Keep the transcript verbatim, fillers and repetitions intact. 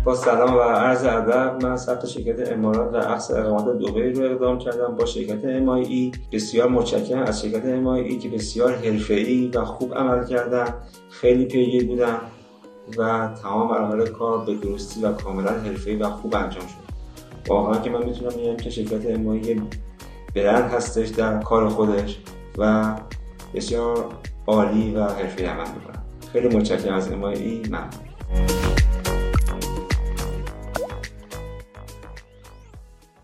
با سلام و عرض ادب، من ثبت شرکت امارات و اخذ اقامت دبی رو اقدام کردم با شرکت ام آی ای. بسیار متشکرم از شرکت ام آی ای که بسیار حرفه‌ای و خوب عمل کردن، خیلی پیگیر بودن و تمام مراحل کار به درستی و کاملا حرفه‌ای و خوب انجام شد. واقعا که من میتونم بگم که شرکت ام آی ای برند هستش در کار خودش و بسیار عالی و حرفه‌ای عمل می‌کنه. خیلی متشکرم از ام آی ای. ممنون.